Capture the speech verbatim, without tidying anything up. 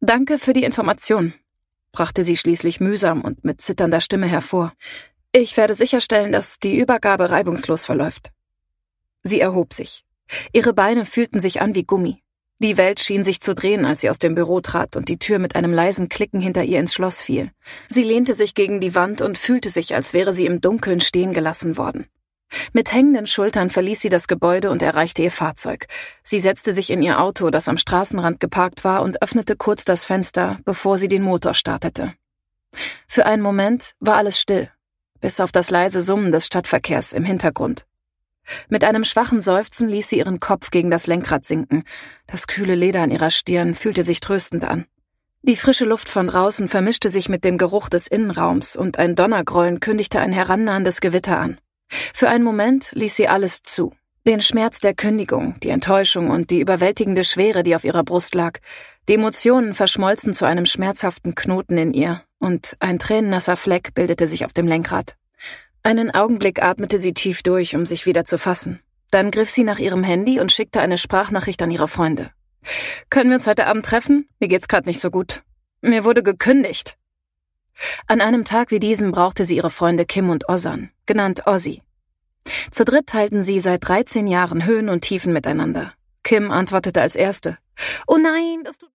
Danke für die Information, brachte sie schließlich mühsam und mit zitternder Stimme hervor. Ich werde sicherstellen, dass die Übergabe reibungslos verläuft. Sie erhob sich. Ihre Beine fühlten sich an wie Gummi. Die Welt schien sich zu drehen, als sie aus dem Büro trat und die Tür mit einem leisen Klicken hinter ihr ins Schloss fiel. Sie lehnte sich gegen die Wand und fühlte sich, als wäre sie im Dunkeln stehen gelassen worden. Mit hängenden Schultern verließ sie das Gebäude und erreichte ihr Fahrzeug. Sie setzte sich in ihr Auto, das am Straßenrand geparkt war, und öffnete kurz das Fenster, bevor sie den Motor startete. Für einen Moment war alles still, bis auf das leise Summen des Stadtverkehrs im Hintergrund. Mit einem schwachen Seufzen ließ sie ihren Kopf gegen das Lenkrad sinken. Das kühle Leder an ihrer Stirn fühlte sich tröstend an. Die frische Luft von draußen vermischte sich mit dem Geruch des Innenraums und ein Donnergrollen kündigte ein herannahendes Gewitter an. Für einen Moment ließ sie alles zu. Den Schmerz der Kündigung, die Enttäuschung und die überwältigende Schwere, die auf ihrer Brust lag. Die Emotionen verschmolzen zu einem schmerzhaften Knoten in ihr und ein tränennasser Fleck bildete sich auf dem Lenkrad. Einen Augenblick atmete sie tief durch, um sich wieder zu fassen. Dann griff sie nach ihrem Handy und schickte eine Sprachnachricht an ihre Freunde. Können wir uns heute Abend treffen? Mir geht's gerade nicht so gut. Mir wurde gekündigt. An einem Tag wie diesem brauchte sie ihre Freunde Kim und Ozan, genannt Ozzy. Zu dritt teilten sie seit dreizehn Jahren Höhen und Tiefen miteinander. Kim antwortete als Erste. Oh nein, das tut